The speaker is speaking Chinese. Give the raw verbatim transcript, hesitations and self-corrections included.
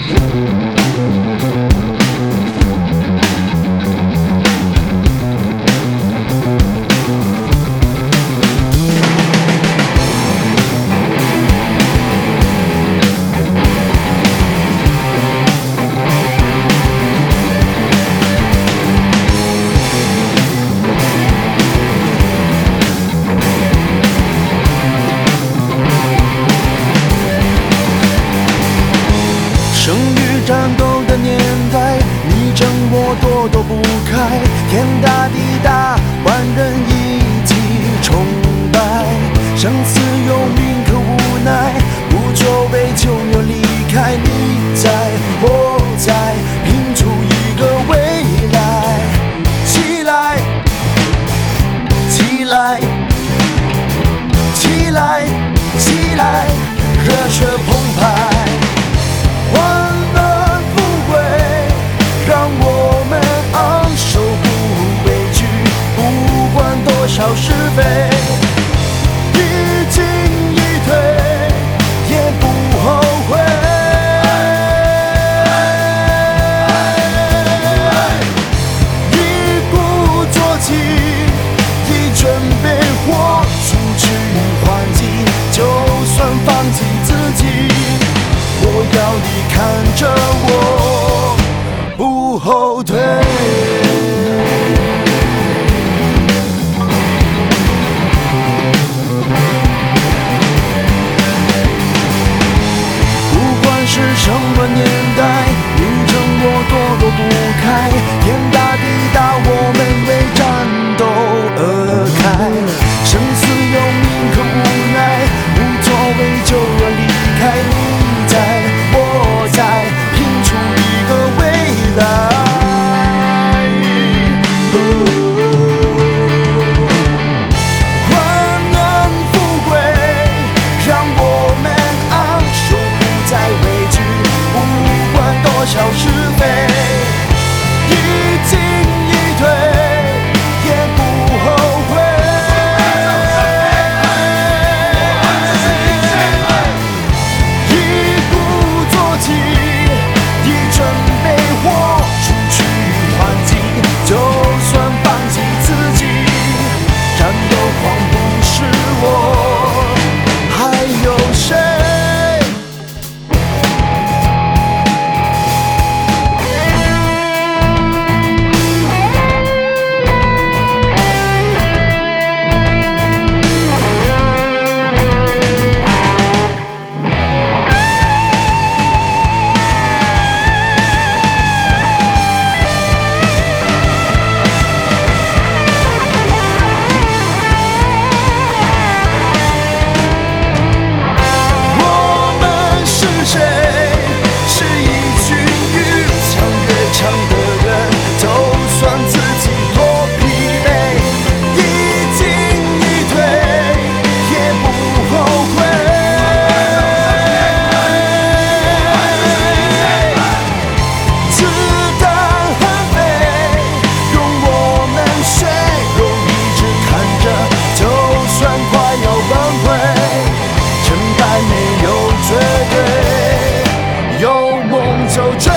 生与战斗的年代，你争我躲躲不开，天大地大，万人一起崇拜，生死有命可无奈，无作为就要离开，你在我在，拼出一个未来。起来起来起来起来，热血澎湃，万恶富贵，让我们昂首不畏惧，不管多少是非，一进一退也不后悔。一鼓作气，一准备豁出去还击，就算放弃自己，我要你看着我不后退。不管是什么年代，你争我躲躲不开，天大地大，我们为战斗而开，生死有命可无奈，无作为就要离开，你在我在，拼出一个未来。万恶富贵，让我们昂首不再畏惧，不管多少是非，一进一退也不后悔。一鼓作气，一准备豁出去还击，就算放弃自己，战斗狂不是我，还有谁？我们是谁？是一群越强越强的人，就算自己多疲惫，一进一退也不后悔。子弹很飞，容我们血肉一直看着，就算快要崩溃，成败没有绝对，有梦就追。